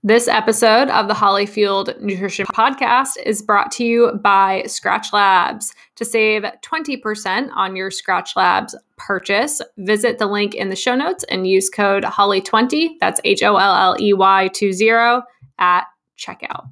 This episode of the Hollyfield Nutrition Podcast is brought to you by Skratch Labs. To save 20% on your Skratch Labs purchase, visit the link in the show notes and use code HOLLY20, that's HOLLEY20, at checkout.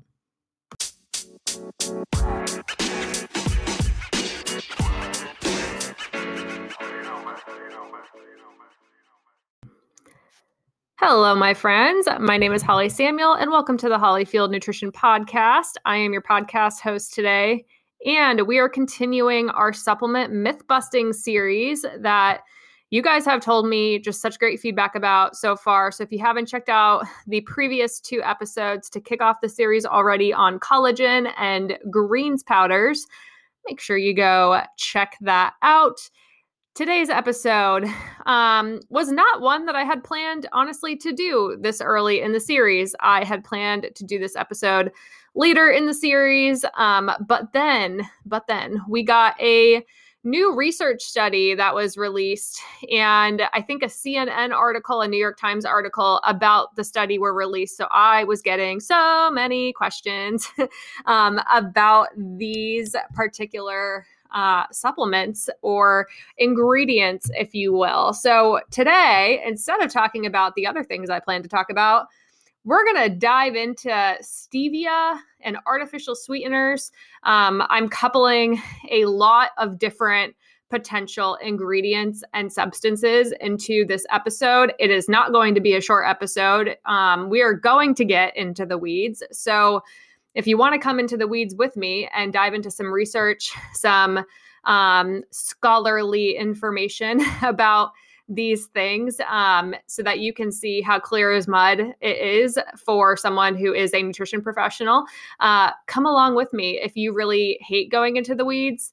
Hello, my friends. My name is Holly Samuel, and welcome to the Hollyfield Nutrition Podcast. I am your podcast host today, and we are continuing our supplement myth-busting series that you guys have told me just such great feedback about so far. So if you haven't checked out the previous 2 episodes to kick off the series already on collagen and greens powders, make sure you go check that out. Today's episode was not one that I had planned, honestly, to do this early in the series. I had planned to do this episode later in the series, but then we got a new research study that was released, and I think a CNN article, a New York Times article about the study were released. So I was getting so many questions about these particular supplements or ingredients, if you will. So today, instead of talking about the other things I plan to talk about, we're going to dive into stevia and artificial sweeteners. I'm coupling a lot of different potential ingredients and substances into this episode. It is not going to be a short episode. We are going to get into the weeds. So if you want to come into the weeds with me and dive into some research, some scholarly information about these things, so that you can see how clear as mud it is for someone who is a nutrition professional, come along with me. If you really hate going into the weeds,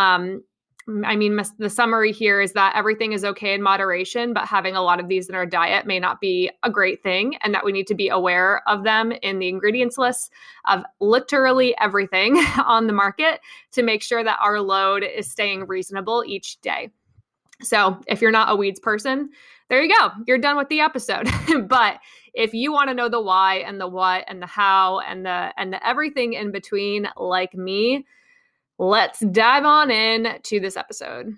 the summary here is that everything is okay in moderation, but having a lot of these in our diet may not be a great thing, and that we need to be aware of them in the ingredients list of literally everything on the market to make sure that our load is staying reasonable each day. So if you're not a weeds person, there you go. You're done with the episode. But if you want to know the why and the what and the how and the everything in between, like me, let's dive on in to this episode.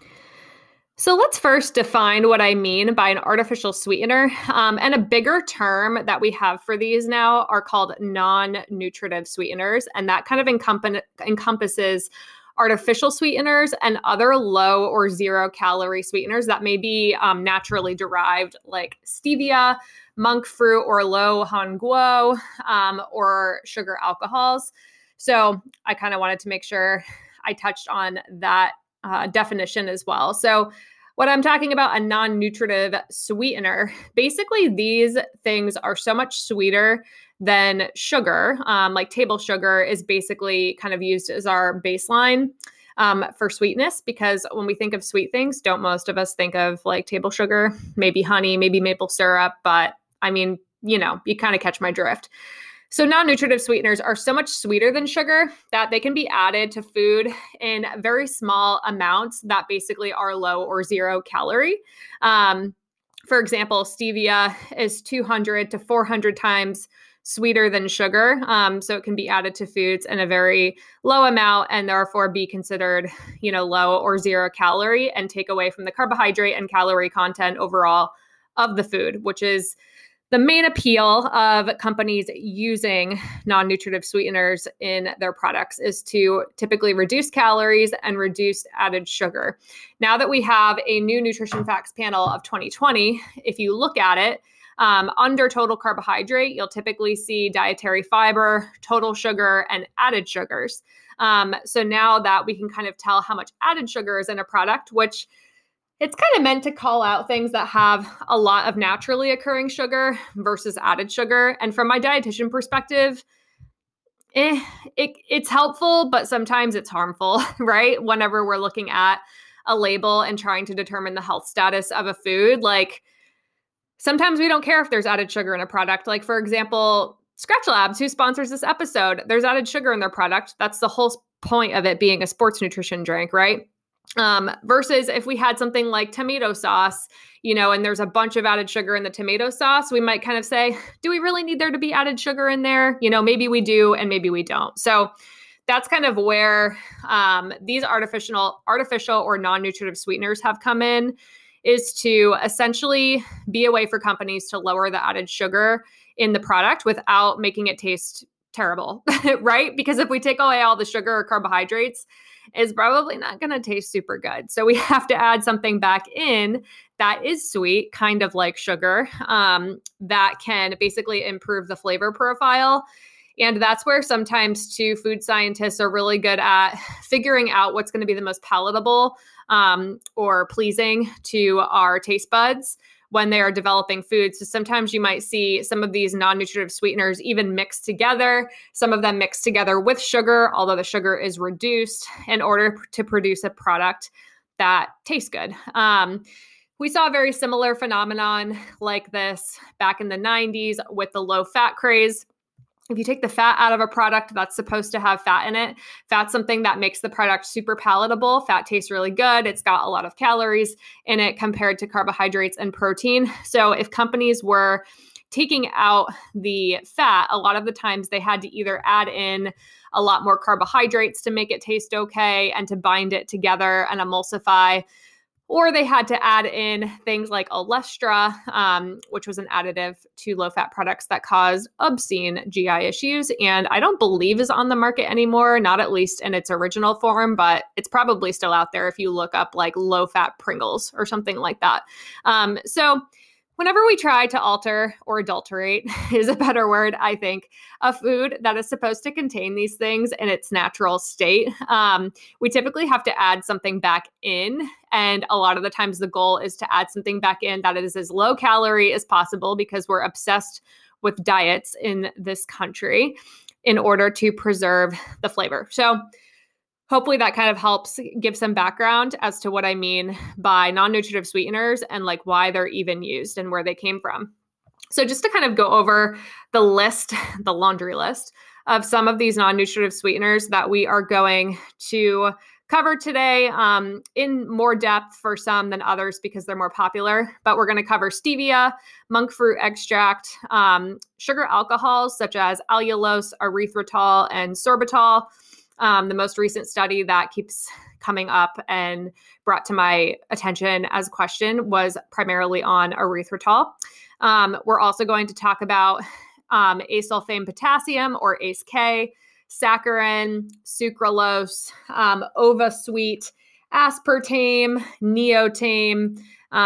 So let's first define what I mean by an artificial sweetener. And a bigger term that we have for these now are called non-nutritive sweeteners. And that kind of encompasses artificial sweeteners and other low or zero calorie sweeteners that may be naturally derived, like stevia, monk fruit, or low han guo, or sugar alcohols. So I kind of wanted to make sure I touched on that definition as well. So what I'm talking about, a non-nutritive sweetener, basically these things are so much sweeter than sugar. Like table sugar is basically kind of used as our baseline for sweetness, because when we think of sweet things, don't most of us think of like table sugar, maybe honey, maybe maple syrup, but I mean, you kind of catch my drift. So non-nutritive sweeteners are so much sweeter than sugar that they can be added to food in very small amounts that basically are low or zero calorie. For example, stevia is 200 to 400 times sweeter than sugar. So it can be added to foods in a very low amount and therefore be considered, low or zero calorie and take away from the carbohydrate and calorie content overall of the food, which is the main appeal of companies using non-nutritive sweeteners in their products, is to typically reduce calories and reduce added sugar. Now that we have a new nutrition facts panel of 2020, if you look at it, under total carbohydrate, you'll typically see dietary fiber, total sugar, and added sugars. So now that we can kind of tell how much added sugar is in a product, which it's kind of meant to call out things that have a lot of naturally occurring sugar versus added sugar. And from my dietitian perspective, it's helpful, but sometimes it's harmful, right? Whenever we're looking at a label and trying to determine the health status of a food, like sometimes we don't care if there's added sugar in a product. Like, for example, Skratch Labs, who sponsors this episode, there's added sugar in their product. That's the whole point of it being a sports nutrition drink, right? Versus if we had something like tomato sauce, and there's a bunch of added sugar in the tomato sauce, we might kind of say, do we really need there to be added sugar in there? Maybe we do and maybe we don't. So that's kind of where these artificial or non-nutritive sweeteners have come in, is to essentially be a way for companies to lower the added sugar in the product without making it taste terrible, right? Because if we take away all the sugar or carbohydrates, it's probably not going to taste super good. So we have to add something back in that is sweet, kind of like sugar, that can basically improve the flavor profile. And that's where sometimes too, food scientists are really good at figuring out what's going to be the most palatable or pleasing to our taste buds when they are developing food. So sometimes you might see some of these non-nutritive sweeteners even mixed together, some of them mixed together with sugar, although the sugar is reduced in order to produce a product that tastes good. We saw a very similar phenomenon like this back in the 90s with the low fat craze. If you take the fat out of a product that's supposed to have fat in it, fat's something that makes the product super palatable. Fat tastes really good. It's got a lot of calories in it compared to carbohydrates and protein. So if companies were taking out the fat, a lot of the times they had to either add in a lot more carbohydrates to make it taste okay and to bind it together and emulsify, or they had to add in things like Olestra, which was an additive to low-fat products that caused obscene GI issues, and I don't believe is on the market anymore, not at least in its original form, but it's probably still out there if you look up like low-fat Pringles or something like that. So whenever we try to alter or adulterate is a better word, I think, a food that is supposed to contain these things in its natural state, we typically have to add something back in. And a lot of the times the goal is to add something back in that is as low calorie as possible, because we're obsessed with diets in this country in order to preserve the flavor. So hopefully that kind of helps give some background as to what I mean by non-nutritive sweeteners and like why they're even used and where they came from. So just to kind of go over the list, the laundry list of some of these non-nutritive sweeteners that we are going to cover today, in more depth for some than others because they're more popular. But we're going to cover stevia, monk fruit extract, sugar alcohols such as allulose, erythritol, and sorbitol. The most recent study that keeps coming up and brought to my attention as a question was primarily on erythritol. We're also going to talk about acesulfame potassium, or ACE-K, saccharin, sucralose, OvaSweet, aspartame, neotame,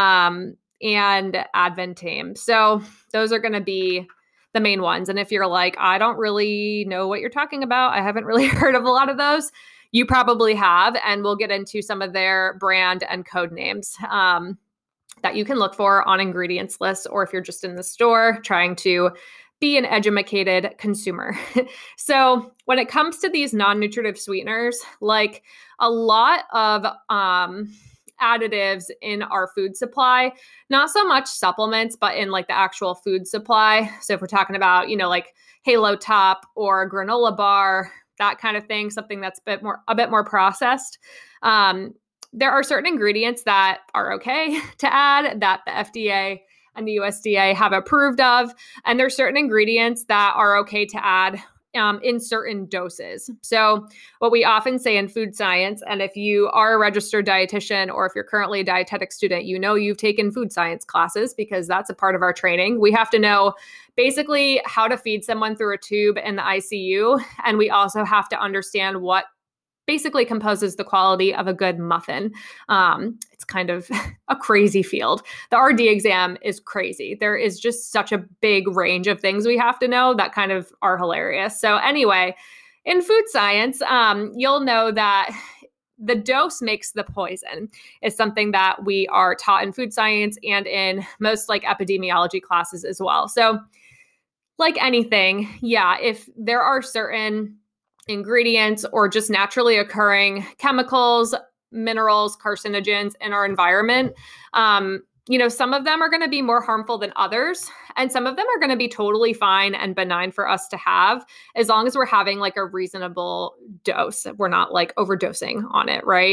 and advantame. So those are going to be the main ones. And if you're like, I don't really know what you're talking about, I haven't really heard of a lot of those, you probably have. And we'll get into some of their brand and code names that you can look for on ingredients lists, or if you're just in the store trying to be an educated consumer. So when it comes to these non-nutritive sweeteners, like a lot of additives in our food supply, not so much supplements, but in like the actual food supply. So if we're talking about, like Halo Top or a granola bar, that kind of thing, something that's a bit more processed. There are certain ingredients that are okay to add that the FDA and the USDA have approved of. And there's certain ingredients that are okay to add in certain doses. So what we often say in food science, and if you are a registered dietitian or if you're currently a dietetic student, you've taken food science classes because that's a part of our training. We have to know basically how to feed someone through a tube in the ICU. And we also have to understand what basically composes the quality of a good muffin. It's kind of a crazy field. The RD exam is crazy. There is just such a big range of things we have to know that kind of are hilarious. So anyway, in food science, you'll know that the dose makes the poison is something that we are taught in food science and in most like epidemiology classes as well. So like anything, if there are certain ingredients or just naturally occurring chemicals, minerals, carcinogens in our environment, some of them are going to be more harmful than others, and some of them are going to be totally fine and benign for us to have as long as we're having like a reasonable dose. We're not like overdosing on it, right?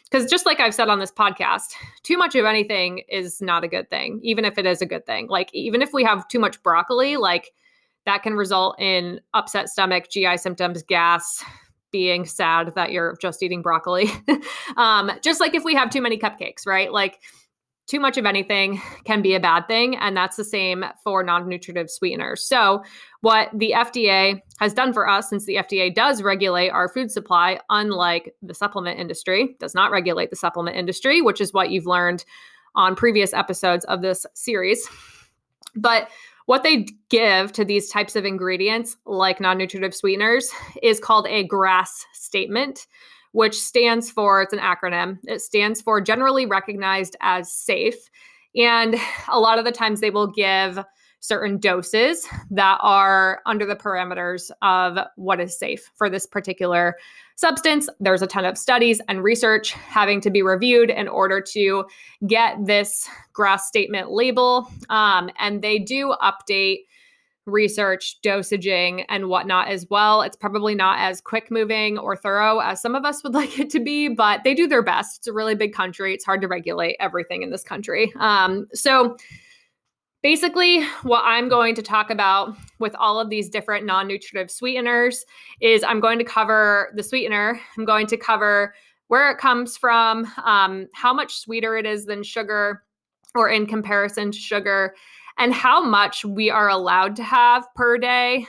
because just like I've said on this podcast, too much of anything is not a good thing, even if it is a good thing. Like even if we have too much broccoli, like that can result in upset stomach, GI symptoms, gas, being sad that you're just eating broccoli. Just like if we have too many cupcakes, right? Like too much of anything can be a bad thing. And that's the same for non-nutritive sweeteners. So what the FDA has done for us, since the FDA does regulate our food supply, unlike the supplement industry, does not regulate the supplement industry, which is what you've learned on previous episodes of this series. But what they give to these types of ingredients, like non-nutritive sweeteners, is called a GRAS statement, which stands for, it's an acronym, it stands for generally recognized as safe. And a lot of the times they will give certain doses that are under the parameters of what is safe for this particular substance. There's a ton of studies and research having to be reviewed in order to get this GRAS statement label. And they do update research, dosaging, and whatnot as well. It's probably not as quick moving or thorough as some of us would like it to be, but they do their best. It's a really big country. It's hard to regulate everything in this country. So basically, what I'm going to talk about with all of these different non-nutritive sweeteners is I'm going to cover the sweetener. I'm going to cover where it comes from, how much sweeter it is than sugar or in comparison to sugar, and how much we are allowed to have per day.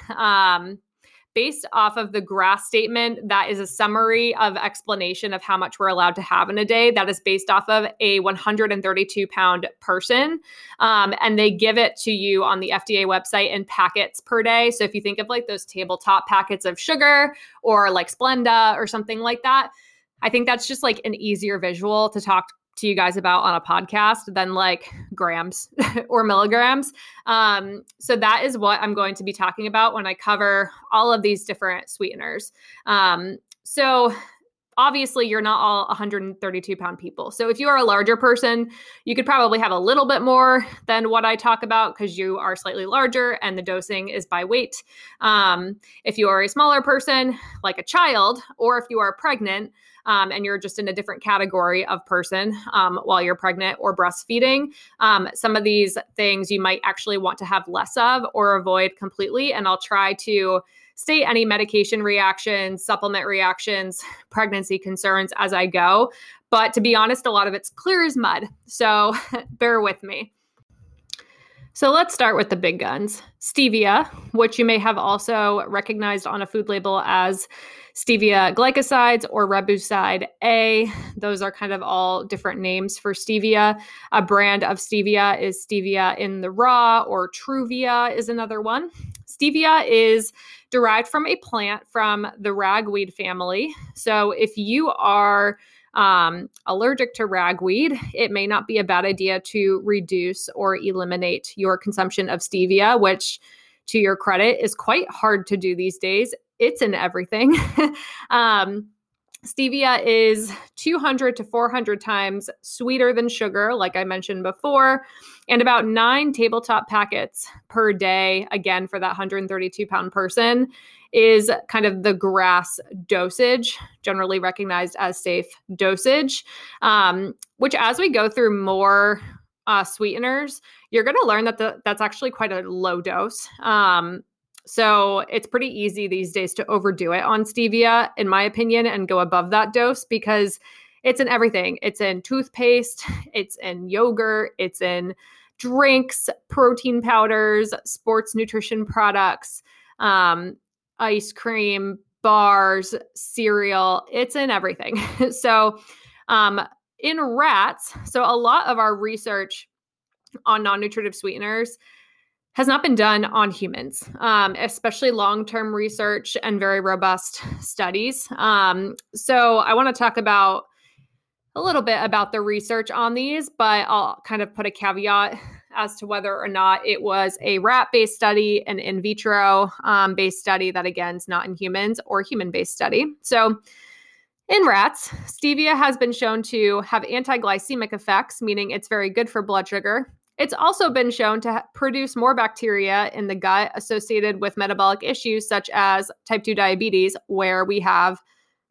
Based off of the GRAS statement, that is a summary of explanation of how much we're allowed to have in a day. That is based off of a 132-pound person. And they give it to you on the FDA website in packets per day. So if you think of like those tabletop packets of sugar or like Splenda or something like that, I think that's just like an easier visual to talk to you guys about on a podcast than like grams or milligrams. So that is what I'm going to be talking about when I cover all of these different sweeteners. So obviously you're not all 132-pound people. So if you are a larger person, you could probably have a little bit more than what I talk about because you are slightly larger and the dosing is by weight. If you are a smaller person, like a child, or if you are pregnant, and you're just in a different category of person while you're pregnant or breastfeeding, some of these things you might actually want to have less of or avoid completely. And I'll try to state any medication reactions, supplement reactions, pregnancy concerns as I go. But to be honest, a lot of it's clear as mud. So bear with me. So let's start with the big guns. Stevia, which you may have also recognized on a food label as stevia glycosides or Rebuside A. Those are kind of all different names for stevia. A brand of stevia is stevia in the raw, or Truvia is another one. Stevia is derived from a plant from the ragweed family. So if you are allergic to ragweed, it may not be a bad idea to reduce or eliminate your consumption of stevia, which, to your credit, is quite hard to do these days. It's in everything. Stevia is 200 to 400 times sweeter than sugar, like I mentioned before, and about 9 tabletop packets per day, again, for that 132-pound person, is kind of the GRAS dosage, generally recognized as safe dosage, which as we go through more sweeteners, you're going to learn that that's actually quite a low dose. So it's pretty easy these days to overdo it on stevia, in my opinion, and go above that dose because it's in everything. It's in toothpaste, it's in yogurt, it's in drinks, protein powders, sports nutrition products, ice cream, bars, cereal. It's in everything. So in rats, so a lot of our research on non-nutritive sweeteners has not been done on humans, especially long-term research and very robust studies. So I want to talk about a little bit about the research on these, but I'll kind of put a caveat as to whether or not it was a rat-based study, an in vitro based study that, again, is not in humans, or human-based study. So in rats, stevia has been shown to have anti-glycemic effects, meaning it's very good for blood sugar. It's also been shown to produce more bacteria in the gut associated with metabolic issues such as type 2 diabetes, where we have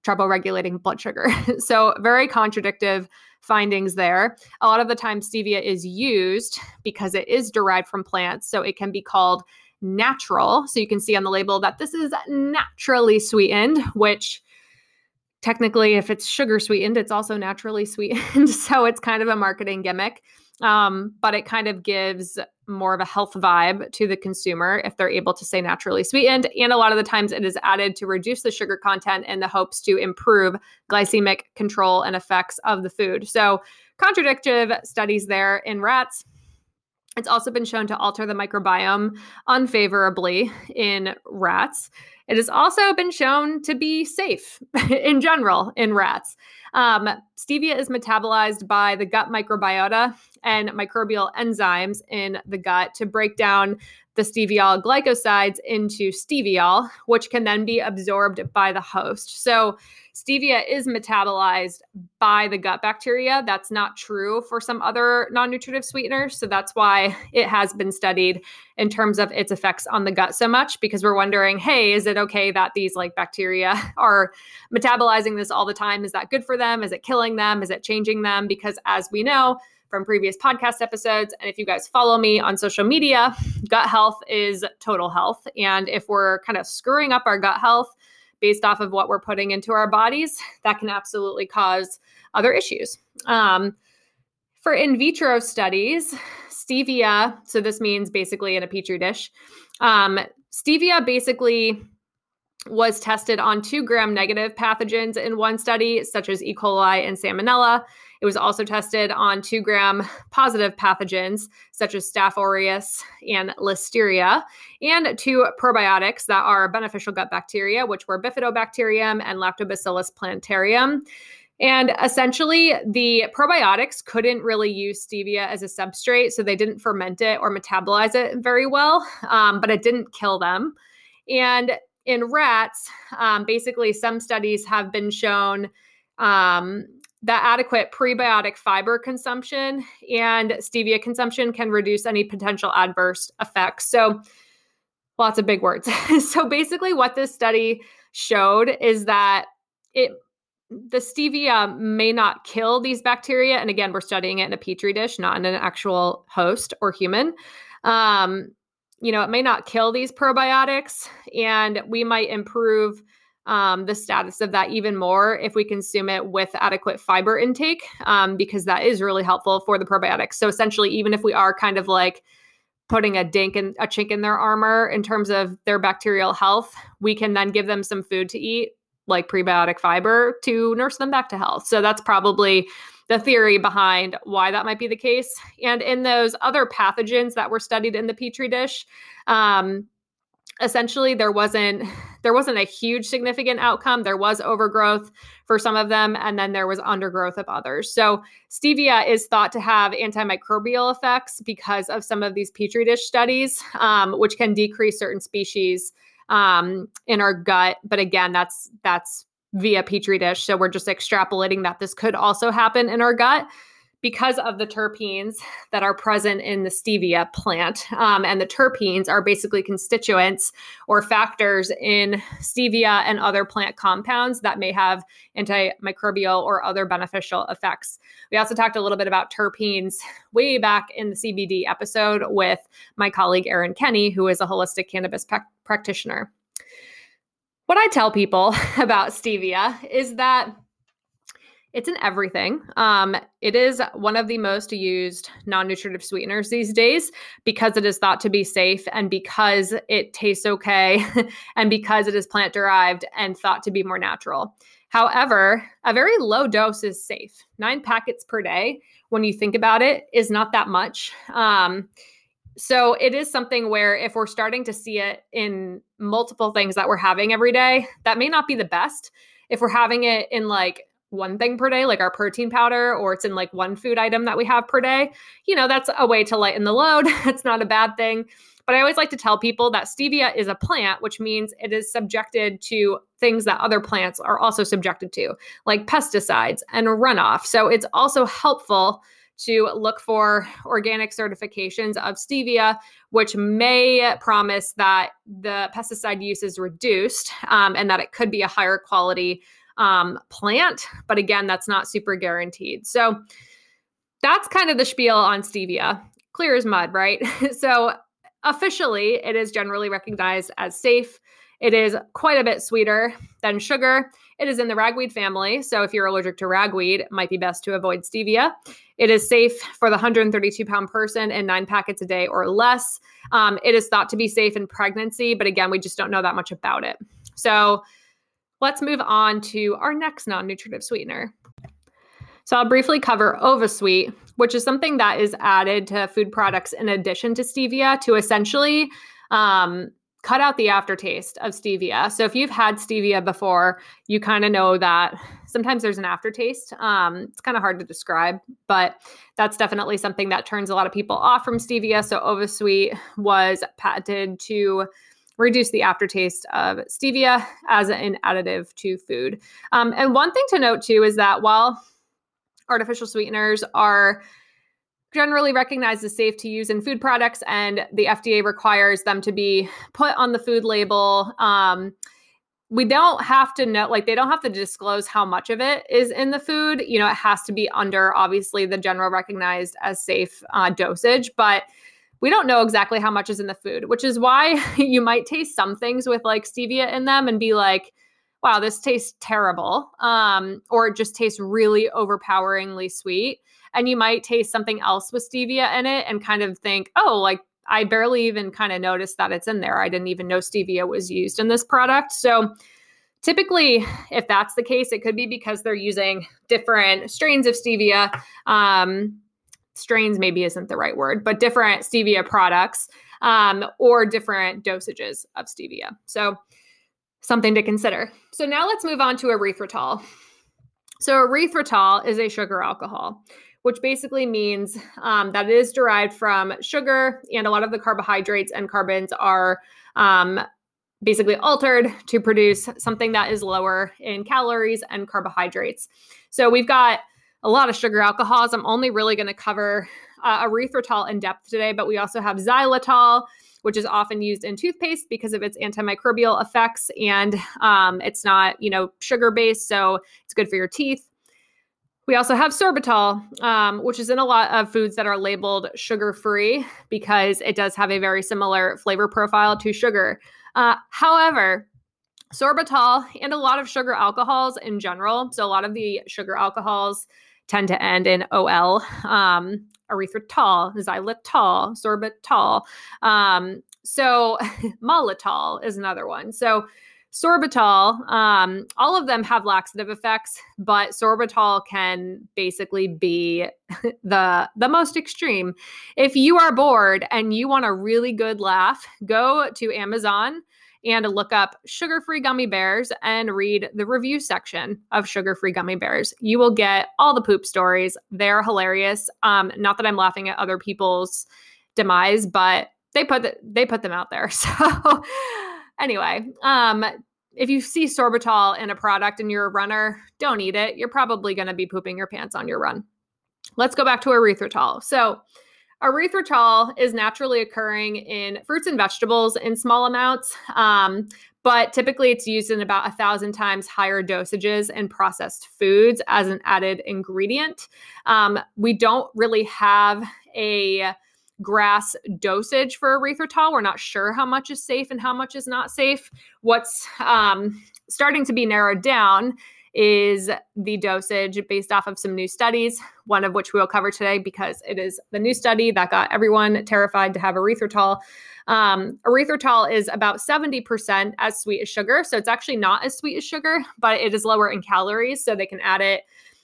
trouble regulating blood sugar. So very contradictive findings there. A lot of the time stevia is used because it is derived from plants, so it can be called natural. So you can see on the label that this is naturally sweetened, which technically, if it's sugar sweetened, it's also naturally sweetened. So it's kind of a marketing gimmick. But it kind of gives more of a health vibe to the consumer if they're able to say naturally sweetened. And a lot of the times it is added to reduce the sugar content in the hopes to improve glycemic control and effects of the food. So contradictive studies there in rats. It's also been shown to alter the microbiome unfavorably in rats. It has also been shown to be safe in general in rats. Stevia is metabolized by the gut microbiota and microbial enzymes in the gut to break down the steviol glycosides into steviol, which can then be absorbed by the host. So stevia is metabolized by the gut bacteria. That's not true for some other non-nutritive sweeteners. So that's why it has been studied in terms of its effects on the gut so much, because we're wondering, hey, is it okay that these like bacteria are metabolizing this all the time? Is that good for them? Is it killing them? Is it changing them? Because as we know from previous podcast episodes, and if you guys follow me on social media, gut health is total health. And if we're kind of screwing up our gut health based off of what we're putting into our bodies, that can absolutely cause other issues. For in vitro studies, stevia, so this means basically in a petri dish, stevia basically was tested on 2 gram-negative pathogens in one study, such as E. coli and Salmonella. It was also tested on 2 gram-positive pathogens, such as Staph aureus and Listeria, and 2 probiotics that are beneficial gut bacteria, which were Bifidobacterium and Lactobacillus plantarum. And essentially, the probiotics couldn't really use stevia as a substrate, so they didn't ferment it or metabolize it very well, but it didn't kill them. And in rats, basically, some studies have been shown that adequate prebiotic fiber consumption and stevia consumption can reduce any potential adverse effects. So lots of big words. So basically what this study showed is that the stevia may not kill these bacteria. And again, we're studying it in a petri dish, not in an actual host or human. It may not kill these probiotics, and we might improve the status of that even more if we consume it with adequate fiber intake, because that is really helpful for the probiotics. So essentially, even if we are kind of like putting a chink in their armor in terms of their bacterial health, we can then give them some food to eat, like prebiotic fiber, to nurse them back to health. So that's probably the theory behind why that might be the case. And in those other pathogens that were studied in the petri dish, essentially there wasn't a huge significant outcome. There was overgrowth for some of them, and then there was undergrowth of others. So stevia is thought to have antimicrobial effects because of some of these petri dish studies, which can decrease certain species in our gut. But again, that's via petri dish. So we're just extrapolating that this could also happen in our gut because of the terpenes that are present in the stevia plant. And the terpenes are basically constituents or factors in stevia and other plant compounds that may have antimicrobial or other beneficial effects. We also talked a little bit about terpenes way back in the CBD episode with my colleague, Erin Kenny, who is a holistic cannabis practitioner. What I tell people about stevia is that it's in everything. It is one of the most used non-nutritive sweeteners these days because it is thought to be safe and because it tastes okay and because it is plant-derived and thought to be more natural. However, a very low dose is safe. 9 packets per day, when you think about it, is not that much. So it is something where if we're starting to see it in multiple things that we're having every day, that may not be the best. If we're having it in like one thing per day, like our protein powder, or it's in like one food item that we have per day, that's a way to lighten the load. It's not a bad thing. But I always like to tell people that stevia is a plant, which means it is subjected to things that other plants are also subjected to, like pesticides and runoff. So it's also helpful to look for organic certifications of stevia, which may promise that the pesticide use is reduced and that it could be a higher quality plant. But again, that's not super guaranteed. So that's kind of the spiel on stevia. Clear as mud, right? So officially, it is generally recognized as safe. It is quite a bit sweeter than sugar. It is in the ragweed family. So if you're allergic to ragweed, it might be best to avoid stevia. It is safe for the 132-pound person in 9 packets a day or less. It is thought to be safe in pregnancy, but again, we just don't know that much about it. So let's move on to our next non-nutritive sweetener. So I'll briefly cover OvaSweet, which is something that is added to food products in addition to stevia to essentially cut out the aftertaste of stevia. So if you've had stevia before, you kind of know that sometimes there's an aftertaste. It's kind of hard to describe, but that's definitely something that turns a lot of people off from stevia. So OvaSweet was patented to reduce the aftertaste of stevia as an additive to food. And one thing to note too is that while artificial sweeteners are generally recognized as safe to use in food products, and the FDA requires them to be put on the food label. We don't have to know, like, they don't have to disclose how much of it is in the food. You know, it has to be under, obviously, the general recognized as safe dosage, but we don't know exactly how much is in the food, which is why you might taste some things with like stevia in them and be like, wow, this tastes terrible. Or it just tastes really overpoweringly sweet. And you might taste something else with stevia in it and kind of think, oh, like I barely even kind of noticed that it's in there. I didn't even know stevia was used in this product. So typically, if that's the case, it could be because they're using different strains of stevia. Strains maybe isn't the right word, but different stevia products or different dosages of stevia. So something to consider. So now let's move on to erythritol. So erythritol is a sugar alcohol, which basically means that it is derived from sugar, and a lot of the carbohydrates and carbons are basically altered to produce something that is lower in calories and carbohydrates. So we've got a lot of sugar alcohols. I'm only really going to cover erythritol in depth today, but we also have xylitol, which is often used in toothpaste because of its antimicrobial effects, and it's not, sugar-based, so it's good for your teeth. We also have sorbitol, which is in a lot of foods that are labeled sugar-free because it does have a very similar flavor profile to sugar. However, sorbitol and a lot of sugar alcohols in general, so a lot of the sugar alcohols tend to end in OL, erythritol, xylitol, sorbitol. So maltitol is another one. So sorbitol, all of them have laxative effects, but sorbitol can basically be the most extreme. If you are bored and you want a really good laugh, go to Amazon and look up sugar-free gummy bears and read the review section of sugar-free gummy bears. You will get all the poop stories. They're hilarious. Not that I'm laughing at other people's demise, but they put them out there. So anyway, if you see sorbitol in a product and you're a runner, don't eat it. You're probably going to be pooping your pants on your run. Let's go back to erythritol. So erythritol is naturally occurring in fruits and vegetables in small amounts, but typically it's used in about 1,000 times higher dosages in processed foods as an added ingredient. We don't really have a GRAS dosage for erythritol. We're not sure how much is safe and how much is not safe. What's starting to be narrowed down is the dosage based off of some new studies, one of which we'll cover today because it is the new study that got everyone terrified to have erythritol. Erythritol is about 70% as sweet as sugar. So it's actually not as sweet as sugar, but it is lower in calories. So they can add it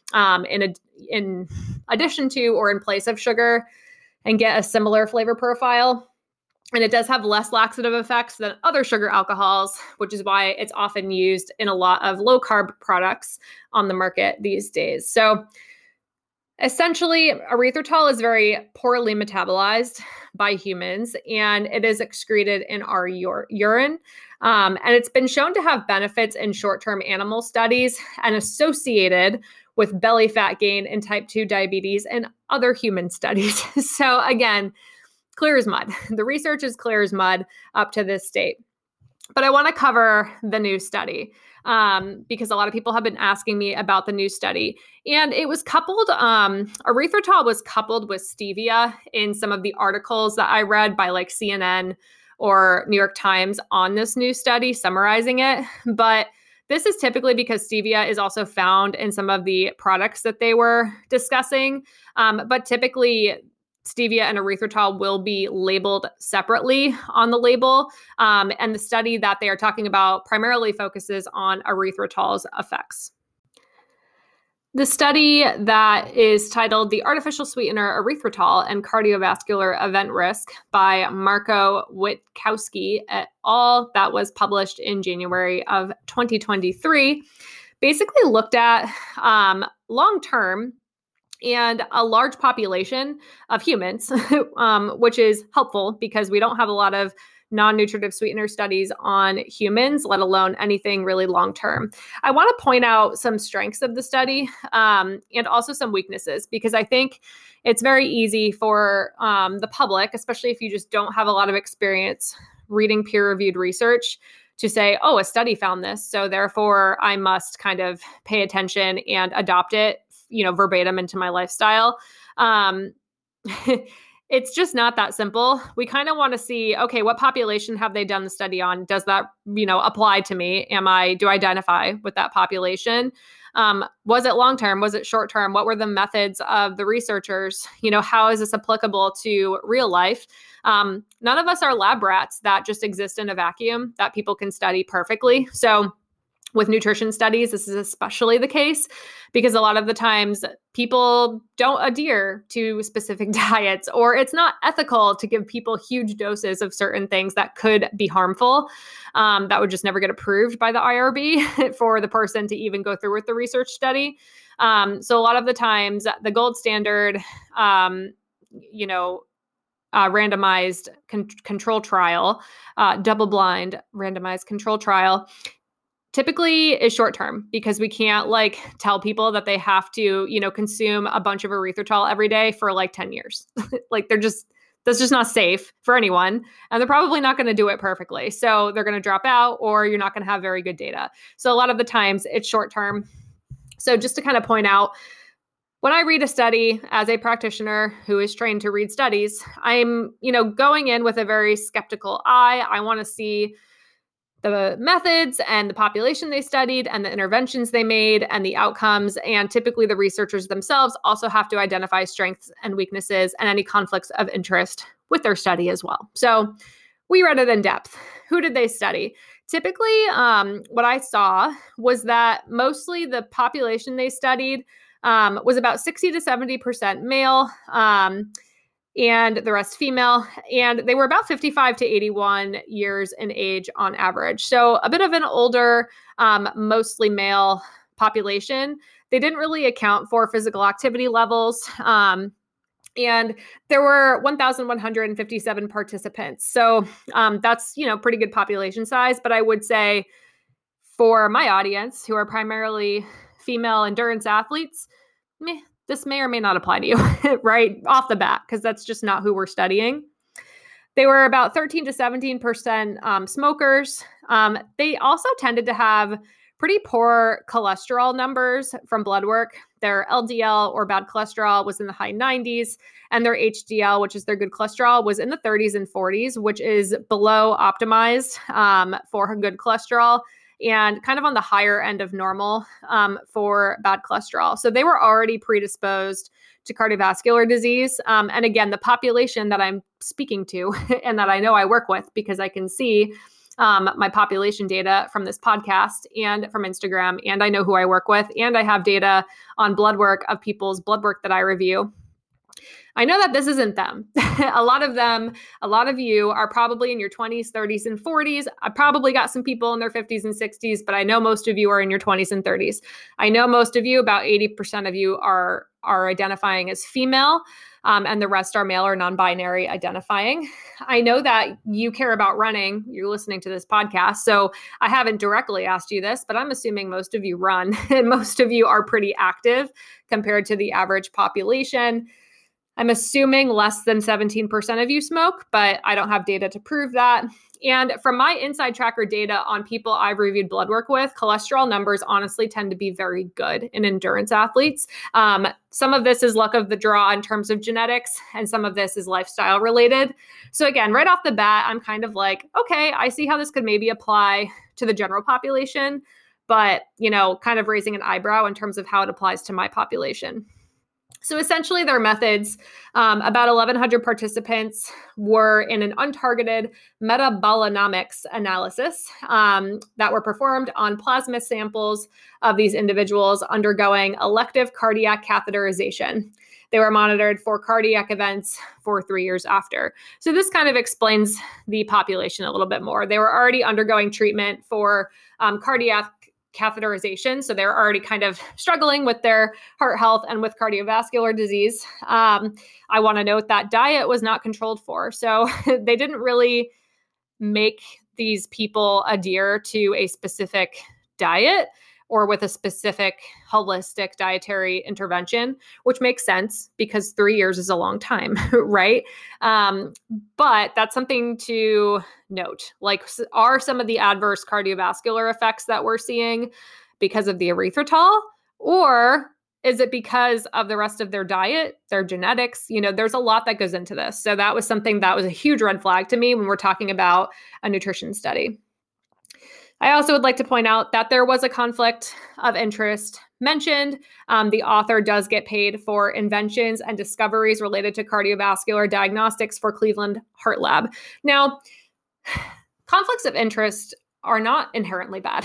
in addition to or in place of sugar and get a similar flavor profile. And it does have less laxative effects than other sugar alcohols, which is why it's often used in a lot of low-carb products on the market these days. So essentially, erythritol is very poorly metabolized by humans, and it is excreted in our urine. And it's been shown to have benefits in short-term animal studies and associated with belly fat gain and type 2 diabetes and other human studies. So again, clear as mud. The research is clear as mud up to this date. But I want to cover the new study because a lot of people have been asking me about the new study. And it was coupled, erythritol was coupled with stevia in some of the articles that I read by like CNN or New York Times on this new study summarizing it. But this is typically because stevia is also found in some of the products that they were discussing. But typically, stevia and erythritol will be labeled separately on the label. And the study that they are talking about primarily focuses on erythritol's effects. The study that is titled The Artificial Sweetener Erythritol and Cardiovascular Event Risk by Marco Witkowski et al., that was published in January of 2023, basically looked at long-term and a large population of humans, which is helpful because we don't have a lot of non-nutritive sweetener studies on humans, let alone anything really long-term. I want to point out some strengths of the study and also some weaknesses, because I think it's very easy for the public, especially if you just don't have a lot of experience reading peer-reviewed research, to say, oh, a study found this, so therefore I must kind of pay attention and adopt it, verbatim into my lifestyle. It's just not that simple. We kind of want to see, okay, what population have they done the study on? Does that, apply to me? Do I identify with that population? Was it long-term? Was it short-term? What were the methods of the researchers? How is this applicable to real life? None of us are lab rats that just exist in a vacuum that people can study perfectly. So with nutrition studies, this is especially the case because a lot of the times people don't adhere to specific diets, or it's not ethical to give people huge doses of certain things that could be harmful. That would just never get approved by the IRB for the person to even go through with the research study. So a lot of the times the gold standard, randomized control trial, double-blind randomized control trial, typically is short-term because we can't tell people that they have to, consume a bunch of erythritol every day for 10 years. That's just not safe for anyone. And they're probably not going to do it perfectly. So they're going to drop out, or you're not going to have very good data. So a lot of the times it's short-term. So just to kind of point out, when I read a study as a practitioner who is trained to read studies, I'm, going in with a very skeptical eye. I want to see the methods and the population they studied and the interventions they made and the outcomes. And typically the researchers themselves also have to identify strengths and weaknesses and any conflicts of interest with their study as well. So we read it in depth. Who did they study? Typically, what I saw was that mostly the population they studied was about 60 to 70% male, and the rest female. And they were about 55 to 81 years in age on average. So a bit of an older, mostly male population. They didn't really account for physical activity levels. And there were 1,157 participants. So that's, pretty good population size. But I would say for my audience, who are primarily female endurance athletes, this may or may not apply to you right off the bat, because that's just not who we're studying. They were about 13 to 17% smokers. They also tended to have pretty poor cholesterol numbers from blood work. Their LDL, or bad cholesterol, was in the high 90s, and their HDL, which is their good cholesterol, was in the 30s and 40s, which is below optimized for good cholesterol, and kind of on the higher end of normal for bad cholesterol. So they were already predisposed to cardiovascular disease. And again, the population that I'm speaking to and that I know I work with, because I can see my population data from this podcast and from Instagram, and I know who I work with, and I have data on blood work of people's blood work that I review. I know that this isn't them. A lot of you are probably in your 20s, 30s, and 40s. I probably got some people in their 50s and 60s, but I know most of you are in your 20s and 30s. I know most of you, about 80% of you are identifying as female, and the rest are male or non-binary identifying. I know that you care about running. You're listening to this podcast, so I haven't directly asked you this, but I'm assuming most of you run, and most of you are pretty active compared to the average population. I'm assuming less than 17% of you smoke, but I don't have data to prove that. And from my Inside Tracker data on people I've reviewed blood work with, cholesterol numbers honestly tend to be very good in endurance athletes. Some of this is luck of the draw in terms of genetics, and some of this is lifestyle related. So again, right off the bat, I'm kind of like, okay, I see how this could maybe apply to the general population, but, kind of raising an eyebrow in terms of how it applies to my population. So essentially their methods, about 1,100 participants were in an untargeted metabolomics analysis that were performed on plasma samples of these individuals undergoing elective cardiac catheterization. They were monitored for cardiac events for 3 years after. So this kind of explains the population a little bit more. They were already undergoing treatment for cardiac catheterization. So they're already kind of struggling with their heart health and with cardiovascular disease. I want to note that diet was not controlled for. So they didn't really make these people adhere to a specific diet or with a specific holistic dietary intervention, which makes sense because 3 years is a long time, right? But that's something to note. Like, are some of the adverse cardiovascular effects that we're seeing because of the erythritol, or is it because of the rest of their diet, their genetics? There's a lot that goes into this. So that was something that was a huge red flag to me when we're talking about a nutrition study. I also would like to point out that there was a conflict of interest mentioned. The author does get paid for inventions and discoveries related to cardiovascular diagnostics for Cleveland Heart Lab. Now, conflicts of interest are not inherently bad.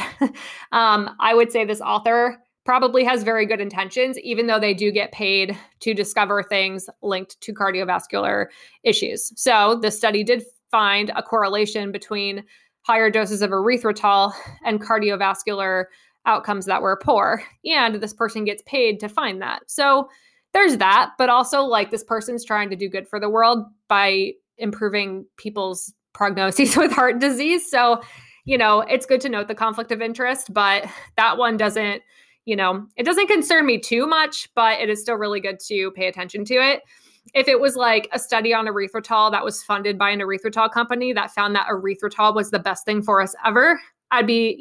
I would say this author probably has very good intentions, even though they do get paid to discover things linked to cardiovascular issues. So the study did find a correlation between higher doses of erythritol and cardiovascular outcomes that were poor. And this person gets paid to find that. So there's that, but also like this person's trying to do good for the world by improving people's prognoses with heart disease. So, it's good to note the conflict of interest, but that one doesn't, it doesn't concern me too much, but it is still really good to pay attention to it. If it was like a study on erythritol that was funded by an erythritol company that found that erythritol was the best thing for us ever, I'd be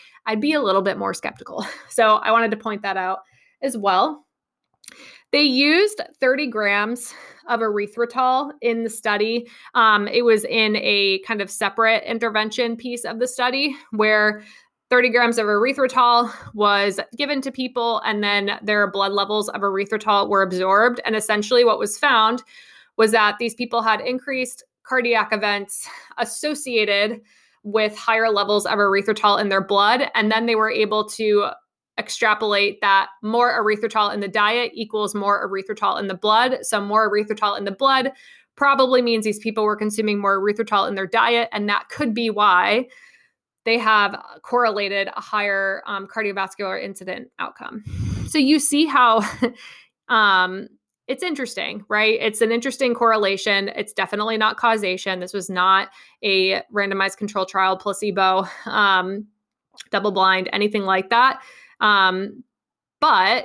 a little bit more skeptical. So I wanted to point that out as well. They used 30 grams of erythritol in the study. It was in a kind of separate intervention piece of the study where 30 grams of erythritol was given to people, and then their blood levels of erythritol were absorbed. And essentially what was found was that these people had increased cardiac events associated with higher levels of erythritol in their blood. And then they were able to extrapolate that more erythritol in the diet equals more erythritol in the blood. So more erythritol in the blood probably means these people were consuming more erythritol in their diet. And that could be why they have correlated a higher cardiovascular incident outcome. So you see how it's interesting, right? It's an interesting correlation. It's definitely not causation. This was not a randomized controlled trial, placebo, double blind, anything like that. But,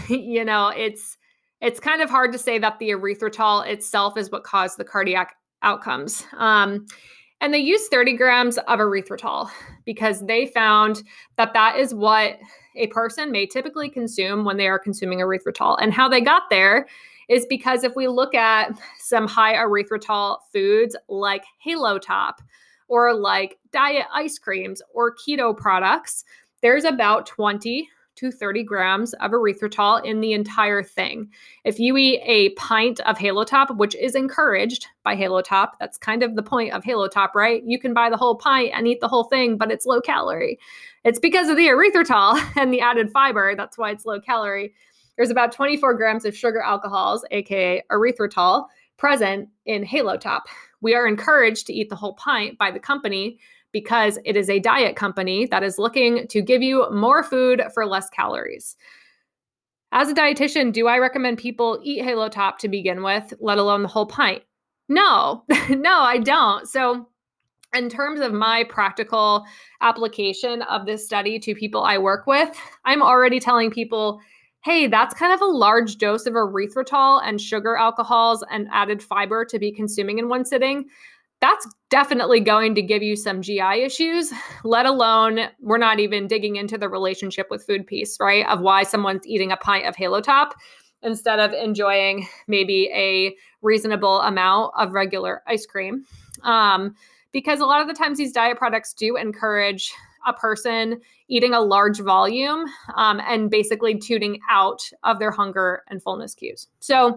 it's kind of hard to say that the erythritol itself is what caused the cardiac outcomes. And they used 30 grams of erythritol because they found that that is what a person may typically consume when they are consuming erythritol. And how they got there is because if we look at some high erythritol foods like Halo Top or like diet ice creams or keto products, there's about 20 to 30 grams of erythritol in the entire thing. If you eat a pint of Halo Top, which is encouraged by Halo Top, that's kind of the point of Halo Top, right? You can buy the whole pint and eat the whole thing, but it's low calorie. It's because of the erythritol and the added fiber. That's why it's low calorie. There's about 24 grams of sugar alcohols, aka erythritol, present in Halo Top. We are encouraged to eat the whole pint by the company because it is a diet company that is looking to give you more food for less calories. As a dietitian, do I recommend people eat Halo Top to begin with, let alone the whole pint? No, no, I don't. So in terms of my practical application of this study to people I work with, I'm already telling people hey, that's kind of a large dose of erythritol and sugar alcohols and added fiber to be consuming in one sitting, that's definitely going to give you some GI issues, let alone we're not even digging into the relationship with food piece, right? Of why someone's eating a pint of Halo Top instead of enjoying maybe a reasonable amount of regular ice cream. Because a lot of the times these diet products do encourage a person eating a large volume and basically tuning out of their hunger and fullness cues. So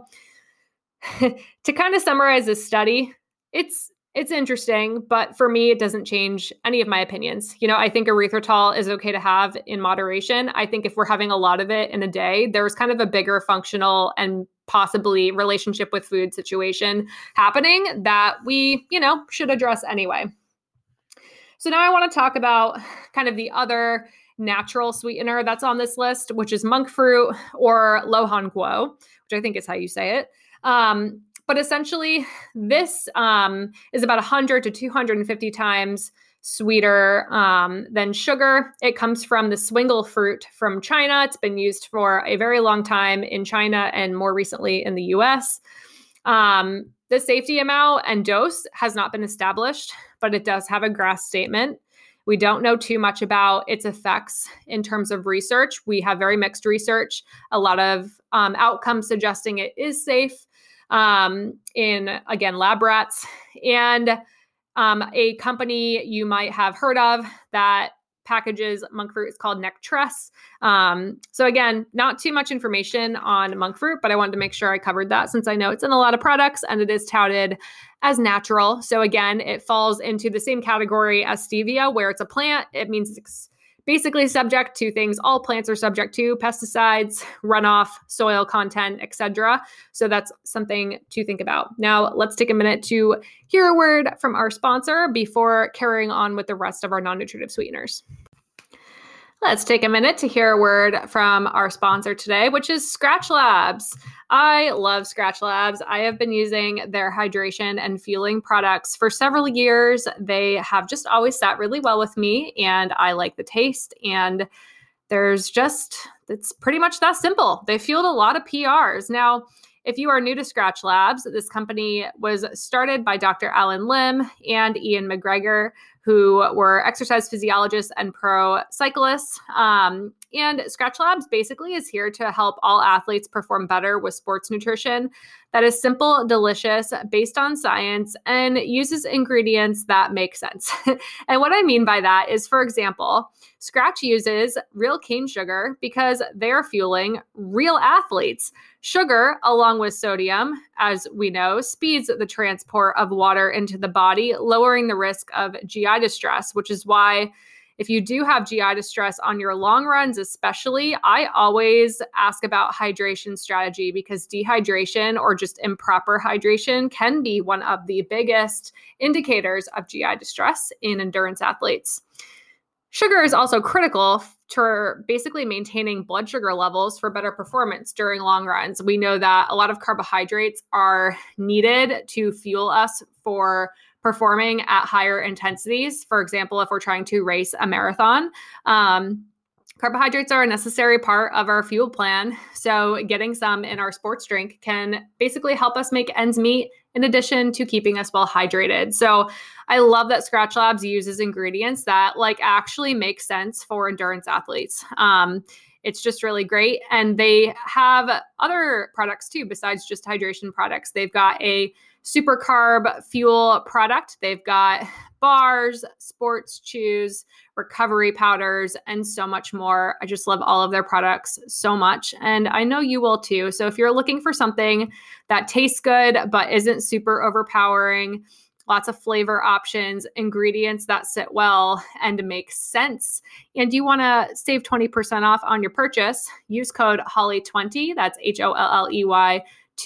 to kind of summarize this study, it's interesting, but for me, it doesn't change any of my opinions. I think erythritol is okay to have in moderation. I think if we're having a lot of it in a day, there's kind of a bigger functional and possibly relationship with food situation happening that we, should address anyway. So now I want to talk about kind of the other natural sweetener that's on this list, which is monk fruit or lohan guo, which I think is how you say it. But essentially, this is about 100 to 250 times sweeter than sugar. It comes from the swingle fruit from China. It's been used for a very long time in China and more recently in the US. The safety amount and dose has not been established, but it does have a GRAS statement. We don't know too much about its effects in terms of research. We have very mixed research, a lot of outcomes suggesting it is safe in, again, lab rats. And a company you might have heard of that packages monk fruit is called Nectress. So again, not too much information on monk fruit, but I wanted to make sure I covered that since I know it's in a lot of products and it is touted as natural. So again, it falls into the same category as stevia, where it's a plant. It means it's basically subject to things all plants are subject to: pesticides, runoff, soil content, etc. So that's something to think about. Now, let's take a minute to hear a word from our sponsor before carrying on with the rest of our non-nutritive sweeteners. Let's take a minute to hear a word from our sponsor today, which is Skratch Labs. I love Skratch Labs. I have been using their hydration and fueling products for several years. They have just always sat really well with me, and I like the taste. And it's pretty much that simple. They fueled a lot of PRs. Now, if you are new to Skratch Labs, this company was started by Dr. Alan Lim and Ian McGregor, who were exercise physiologists and pro cyclists. And Skratch Labs basically is here to help all athletes perform better with sports nutrition that is simple, delicious, based on science, and uses ingredients that make sense. And what I mean by that is, for example, Skratch uses real cane sugar because they're fueling real athletes. Sugar, along with sodium, as we know, speeds the transport of water into the body, lowering the risk of GI distress, which is why if you do have GI distress on your long runs, especially, I always ask about hydration strategy, because dehydration or just improper hydration can be one of the biggest indicators of GI distress in endurance athletes. Sugar is also critical to basically maintaining blood sugar levels for better performance during long runs. We know that a lot of carbohydrates are needed to fuel us for performing at higher intensities. For example, if we're trying to race a marathon, carbohydrates are a necessary part of our fuel plan. So getting some in our sports drink can basically help us make ends meet, in addition to keeping us well hydrated. So I love that Skratch Labs uses ingredients that actually make sense for endurance athletes. It's just really great. And they have other products too, besides just hydration products. They've got a super carb fuel product. They've got bars, sports chews, recovery powders, and so much more. I just love all of their products so much. And I know you will too. So if you're looking for something that tastes good, but isn't super overpowering, lots of flavor options, ingredients that sit well and make sense, and you want to save 20% off on your purchase, use code HOLLY20, that's HOLLEY20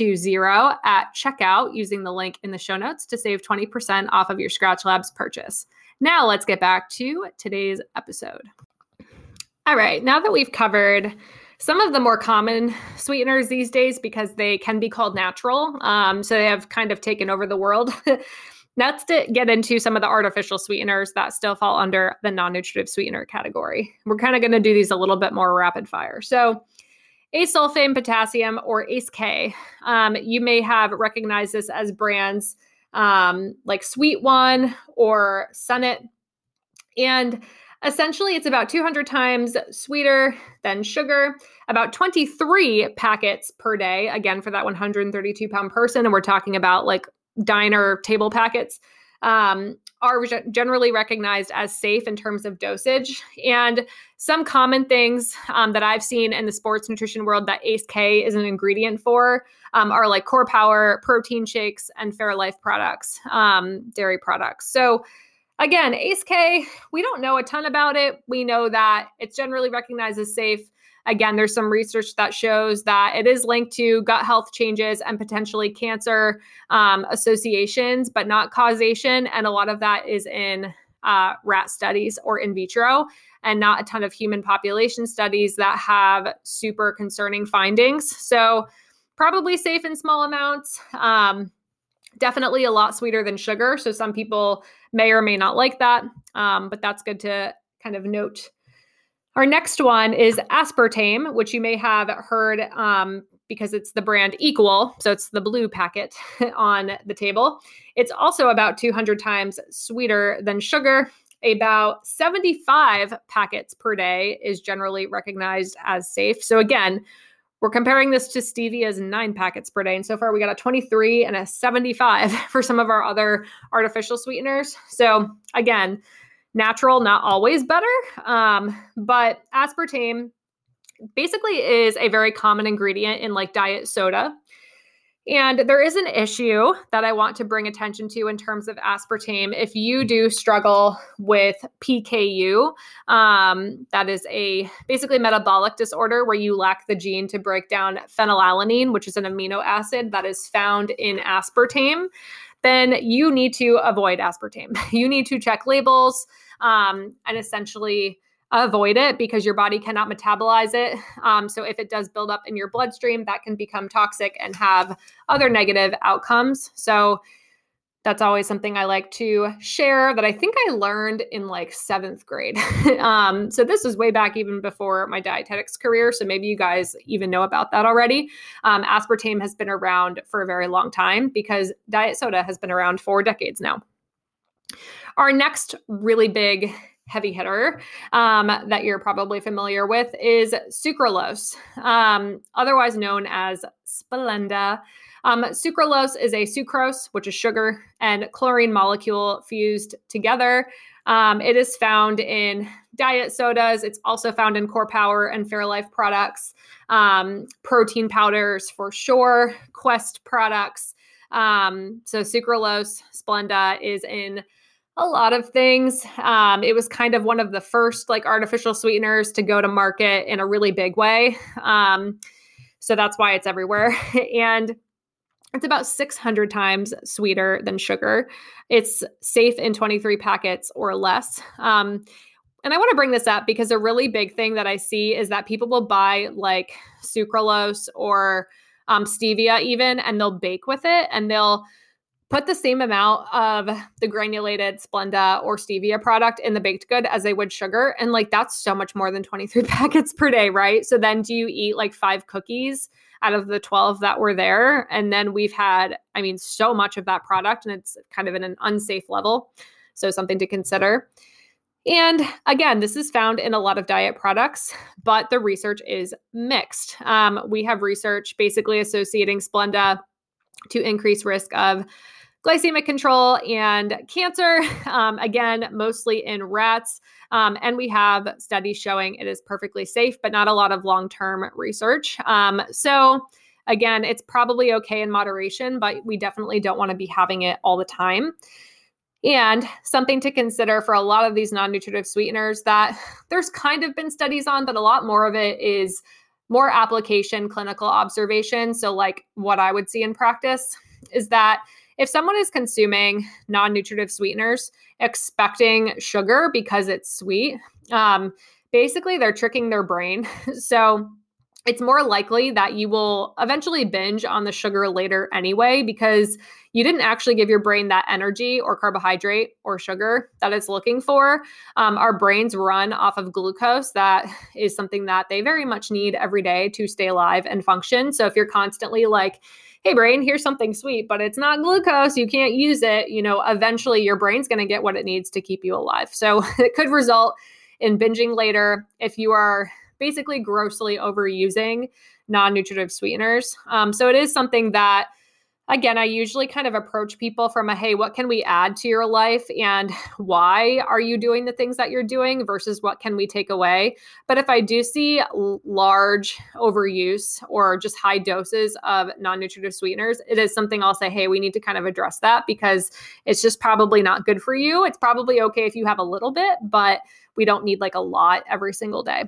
at checkout using the link in the show notes to save 20% off of your Skratch Labs purchase. Now let's get back to today's episode. All right, now that we've covered some of the more common sweeteners these days because they can be called natural, so they have kind of taken over the world. Let's get into some of the artificial sweeteners that still fall under the non-nutritive sweetener category. We're kind of going to do these a little bit more rapid fire. So acesulfame potassium, or ACE-K. You may have recognized this as brands like Sweet One or Sunnit. And essentially, it's about 200 times sweeter than sugar, about 23 packets per day, again, for that 132-pound person. And we're talking about like diner table packets, are generally recognized as safe in terms of dosage. And some common things that I've seen in the sports nutrition world that ACE-K is an ingredient for are like Core Power, protein shakes, and Fairlife products, dairy products. So again, ACE-K, we don't know a ton about it. We know that it's generally recognized as safe. Again, there's some research that shows that it is linked to gut health changes and potentially cancer associations, but not causation. And a lot of that is in rat studies or in vitro, and not a ton of human population studies that have super concerning findings. So probably safe in small amounts. Definitely a lot sweeter than sugar. So some people may or may not like that, but that's good to kind of note. Our next one is aspartame, which you may have heard because it's the brand Equal. So it's the blue packet on the table. It's also about 200 times sweeter than sugar. About 75 packets per day is generally recognized as safe. So again, we're comparing this to stevia's 9 packets per day. And so far we got a 23 and a 75 for some of our other artificial sweeteners. So again, natural, not always better. But aspartame basically is a very common ingredient in like diet soda. And there is an issue that I want to bring attention to in terms of aspartame. If you do struggle with PKU, that is a basically metabolic disorder where you lack the gene to break down phenylalanine, which is an amino acid that is found in aspartame, then you need to avoid aspartame. You need to check labels and essentially avoid it because your body cannot metabolize it. So if it does build up in your bloodstream, that can become toxic and have other negative outcomes. So that's always something I like to share that I think I learned in like 7th grade. So this is way back even before my dietetics career. So maybe you guys even know about that already. Aspartame has been around for a very long time because diet soda has been around for decades now. Our next really big heavy hitter that you're probably familiar with is sucralose, otherwise known as Splenda. Sucralose is a sucrose, which is sugar, and chlorine molecule fused together. It is found in diet sodas. It's also found in Core Power and Fairlife products, protein powders for sure, Quest products. So sucralose, Splenda is in a lot of things. It was kind of one of the first like artificial sweeteners to go to market in a really big way. So that's why it's everywhere. And it's about 600 times sweeter than sugar. It's safe in 23 packets or less. And I want to bring this up because a really big thing that I see is that people will buy like sucralose or stevia even, and they'll bake with it and they'll put the same amount of the granulated Splenda or stevia product in the baked good as they would sugar. And like, that's so much more than 23 packets per day, right? So then do you eat like 5 cookies out of the 12 that were there? And then we've had, I mean, so much of that product and it's kind of in an unsafe level. So something to consider. And again, this is found in a lot of diet products, but the research is mixed. We have research basically associating Splenda to increase risk of glycemic control and cancer, again, mostly in rats. And we have studies showing it is perfectly safe, but not a lot of long-term research. So again, it's probably okay in moderation, but we definitely don't want to be having it all the time. And something to consider for a lot of these non-nutritive sweeteners that there's kind of been studies on, but a lot more of it is more application, clinical observation. So like what I would see in practice is that if someone is consuming non-nutritive sweeteners expecting sugar because it's sweet, basically they're tricking their brain. So it's more likely that you will eventually binge on the sugar later anyway, because you didn't actually give your brain that energy or carbohydrate or sugar that it's looking for. Our brains run off of glucose. That is something that they very much need every day to stay alive and function. So if you're constantly like, hey, brain, here's something sweet, but it's not glucose, you can't use it, eventually your brain's going to get what it needs to keep you alive. So it could result in binging later if you are basically grossly overusing non-nutritive sweeteners. So it is something that, again, I usually kind of approach people from hey, what can we add to your life and why are you doing the things that you're doing versus what can we take away? But if I do see large overuse or just high doses of non-nutritive sweeteners, it is something I'll say, hey, we need to kind of address that because it's just probably not good for you. It's probably okay if you have a little bit, but we don't need like a lot every single day.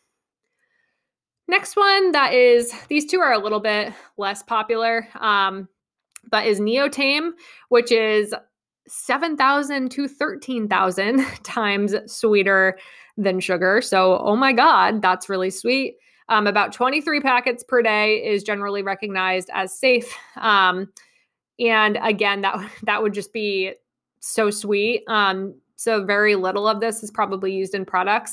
Next one these two are a little bit less popular, but is Neotame, which is 7,000 to 13,000 times sweeter than sugar. So, oh my God, that's really sweet. About 23 packets per day is generally recognized as safe. And again, that would just be so sweet. So very little of this is probably used in products.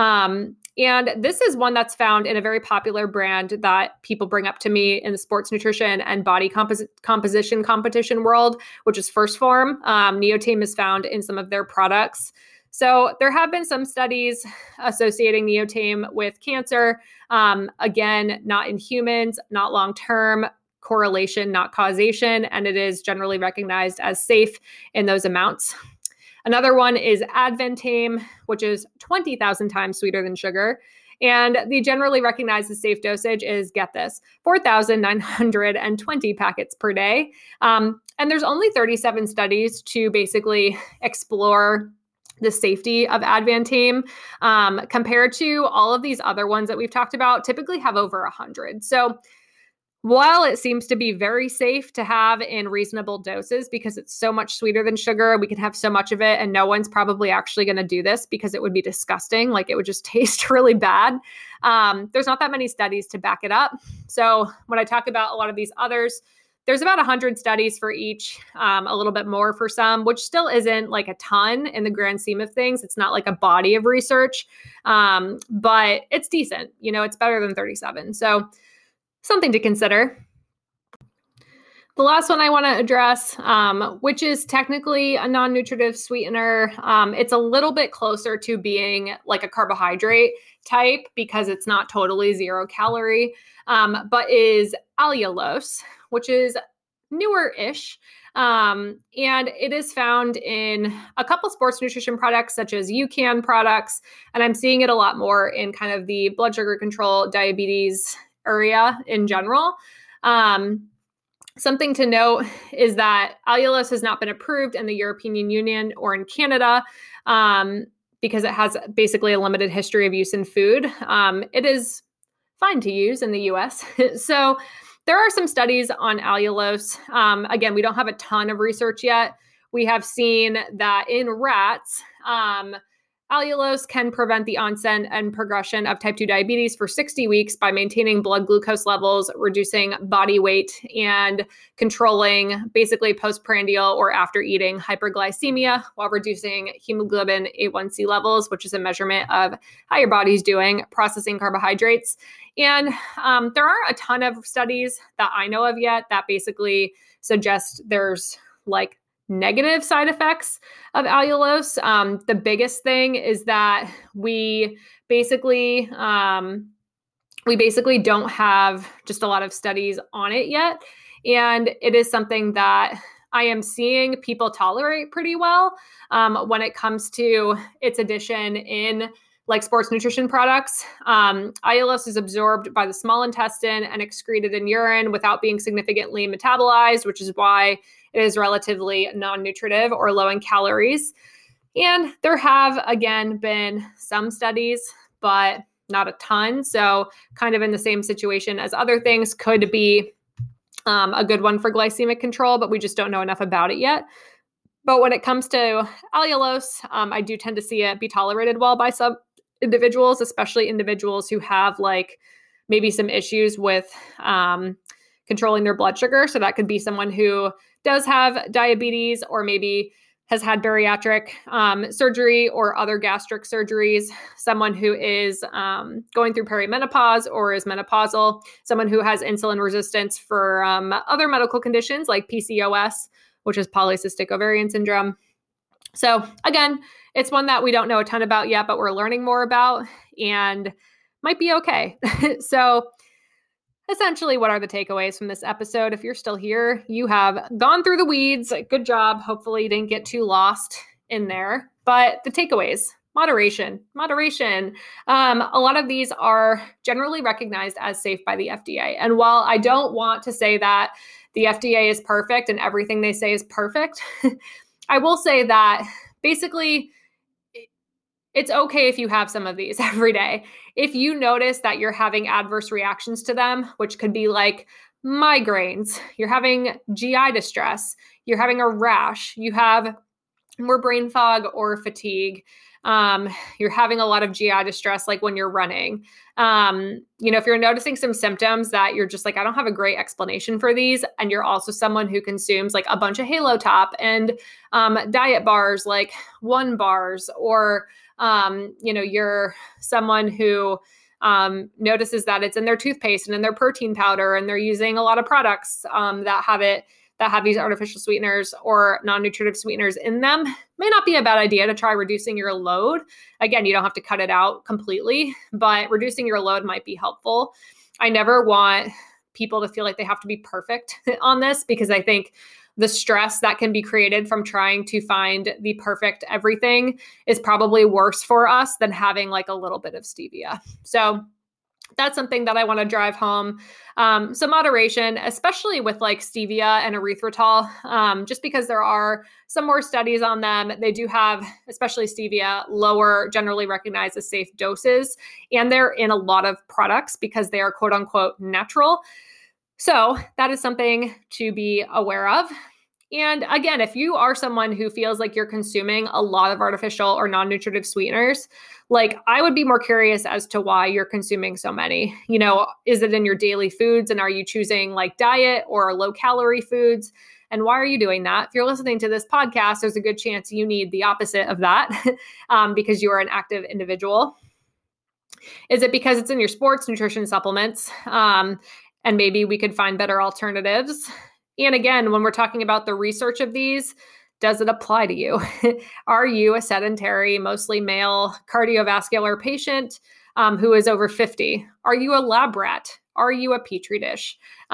And this is one that's found in a very popular brand that people bring up to me in the sports nutrition and body composition competition world, which is 1st Phorm. Neotame is found in some of their products. So there have been some studies associating Neotame with cancer. Again, not in humans, not long-term, correlation, not causation, and it is generally recognized as safe in those amounts. Another one is Advantame, which is 20,000 times sweeter than sugar. And the generally recognized safe dosage is, get this, 4,920 packets per day. And there's only 37 studies to basically explore the safety of Advantame, compared to all of these other ones that we've talked about, typically have over 100. So while it seems to be very safe to have in reasonable doses because it's so much sweeter than sugar, we can have so much of it and no one's probably actually going to do this because it would be disgusting. Like it would just taste really bad. There's not that many studies to back it up. So when I talk about a lot of these others, there's about 100 studies for each, a little bit more for some, which still isn't like a ton in the grand scheme of things. It's not like a body of research, but it's decent. It's better than 37. So something to consider. The last one I want to address, which is technically a non-nutritive sweetener, it's a little bit closer to being like a carbohydrate type because it's not totally 0 calorie, but is allulose, which is newer-ish. And it is found in a couple sports nutrition products such as UCAN products. And I'm seeing it a lot more in kind of the blood sugar control, diabetes area in general. Something to note is that allulose has not been approved in the European Union or in Canada because it has basically a limited history of use in food. It is fine to use in the US. So there are some studies on allulose. Again, we don't have a ton of research yet. We have seen that in rats, allulose can prevent the onset and progression of type 2 diabetes for 60 weeks by maintaining blood glucose levels, reducing body weight, and controlling basically postprandial or after eating hyperglycemia while reducing hemoglobin A1C levels, which is a measurement of how your body's doing processing carbohydrates. And there aren't a ton of studies that I know of yet that basically suggest there's like negative side effects of allulose. The biggest thing is that we basically don't have just a lot of studies on it yet. And it is something that I am seeing people tolerate pretty well when it comes to its addition in like sports nutrition products. Allulose is absorbed by the small intestine and excreted in urine without being significantly metabolized, which is why it is relatively non-nutritive or low in calories. And there have, again, been some studies, but not a ton. So kind of in the same situation as other things, could be a good one for glycemic control, but we just don't know enough about it yet. But when it comes to allulose, I do tend to see it be tolerated well by some individuals, especially individuals who have like maybe some issues with controlling their blood sugar. So that could be someone who does have diabetes, or maybe has had bariatric surgery or other gastric surgeries, someone who is going through perimenopause or is menopausal, someone who has insulin resistance for other medical conditions like PCOS, which is polycystic ovarian syndrome. So again, it's one that we don't know a ton about yet, but we're learning more about and might be okay. So essentially, what are the takeaways from this episode? If you're still here, you have gone through the weeds. Good job. Hopefully you didn't get too lost in there. But the takeaways: moderation. A lot of these are generally recognized as safe by the FDA. And while I don't want to say that the FDA is perfect and everything they say is perfect, I will say that basically it's okay if you have some of these every day. If you notice that you're having adverse reactions to them, which could be like migraines, you're having GI distress, you're having a rash, you have more brain fog or fatigue, you're having a lot of GI distress, like when you're running. If you're noticing some symptoms that you're just like, I don't have a great explanation for these, and you're also someone who consumes like a bunch of Halo Top and diet bars, like One Bars, or you're someone who notices that it's in their toothpaste and in their protein powder, and they're using a lot of products that have these artificial sweeteners or non-nutritive sweeteners in them, may not be a bad idea to try reducing your load. Again, you don't have to cut it out completely, but reducing your load might be helpful. I never want people to feel like they have to be perfect on this, because I think the stress that can be created from trying to find the perfect everything is probably worse for us than having like a little bit of stevia. So that's something that I want to drive home. So moderation, especially with like stevia and erythritol, just because there are some more studies on them. They do have, especially stevia, lower, generally recognized as safe doses, and they're in a lot of products because they are quote unquote natural. So that is something to be aware of. And again, if you are someone who feels like you're consuming a lot of artificial or non-nutritive sweeteners, like I would be more curious as to why you're consuming so many. Is it in your daily foods, and are you choosing like diet or low calorie foods? And why are you doing that? If you're listening to this podcast, there's a good chance you need the opposite of that because you are an active individual. Is it because it's in your sports nutrition supplements? And maybe we could find better alternatives. And again, when we're talking about the research of these, does it apply to you? Are you a sedentary, mostly male cardiovascular patient who is over 50? Are you a lab rat? Are you a petri dish?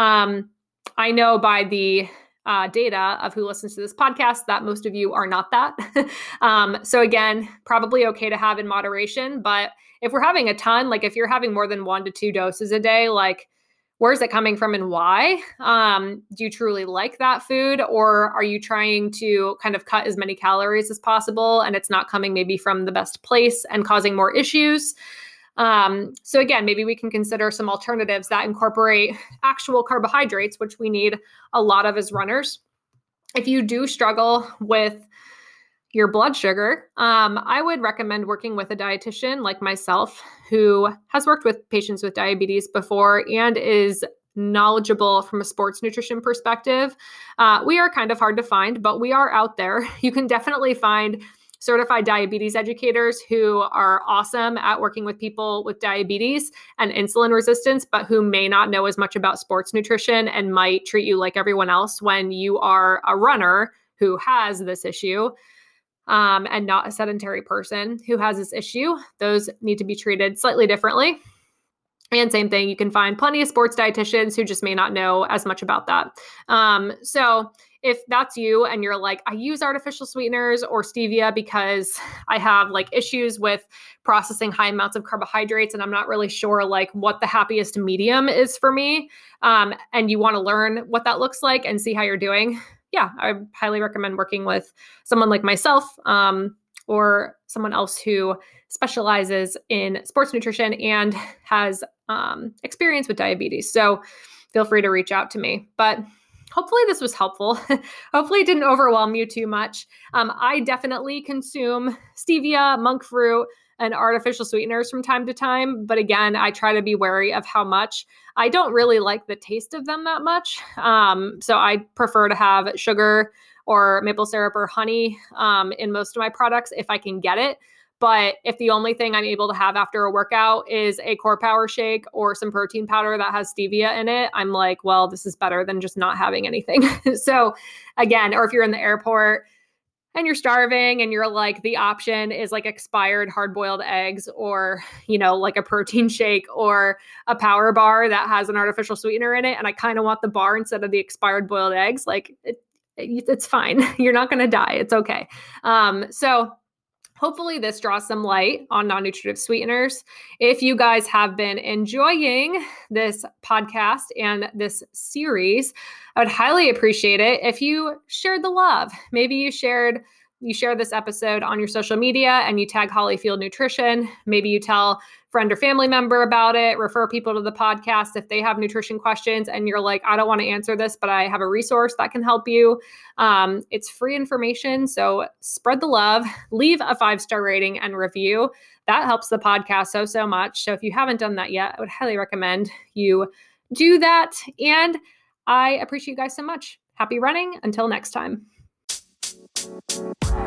I know by the data of who listens to this podcast that most of you are not that. So again, probably okay to have in moderation. But if we're having a ton, like if you're having more than 1 to 2 doses a day, like where's it coming from and why? Do you truly like that food, or are you trying to kind of cut as many calories as possible and it's not coming maybe from the best place and causing more issues? So again, maybe we can consider some alternatives that incorporate actual carbohydrates, which we need a lot of as runners. If you do struggle with your blood sugar, I would recommend working with a dietitian like myself who has worked with patients with diabetes before and is knowledgeable from a sports nutrition perspective. We are kind of hard to find, but we are out there. You can definitely find certified diabetes educators who are awesome at working with people with diabetes and insulin resistance, but who may not know as much about sports nutrition and might treat you like everyone else when you are a runner who has this issue. And not a sedentary person who has this issue. Those need to be treated slightly differently. And same thing, you can find plenty of sports dietitians who just may not know as much about that. So if that's you and you're like, I use artificial sweeteners or stevia because I have like issues with processing high amounts of carbohydrates and I'm not really sure like what the happiest medium is for me, and you want to learn what that looks like and see how you're doing, yeah, I highly recommend working with someone like myself or someone else who specializes in sports nutrition and has experience with diabetes. So feel free to reach out to me. But hopefully this was helpful. Hopefully it didn't overwhelm you too much. I definitely consume stevia, monk fruit, and artificial sweeteners from time to time. But again, I try to be wary of how much. I don't really like the taste of them that much. So I prefer to have sugar or maple syrup or honey in most of my products if I can get it. But if the only thing I'm able to have after a workout is a core power shake or some protein powder that has stevia in it, I'm like, well, this is better than just not having anything. So again, or if you're in the airport and you're starving and you're like, the option is like expired hard-boiled eggs or, like a protein shake or a power bar that has an artificial sweetener in it. And I kind of want the bar instead of the expired boiled eggs. Like it's fine. You're not going to die. It's okay. So hopefully this draws some light on non-nutritive sweeteners. If you guys have been enjoying this podcast and this series, I would highly appreciate it if you shared the love. Maybe you share this episode on your social media and you tag Hollyfield Nutrition. Maybe you tell friend or family member about it, refer people to the podcast if they have nutrition questions and you're like, I don't want to answer this, but I have a resource that can help you. It's free information. So spread the love, leave a 5-star rating and review. That helps the podcast so much. So if you haven't done that yet, I would highly recommend you do that. And I appreciate you guys so much. Happy running. Until next time.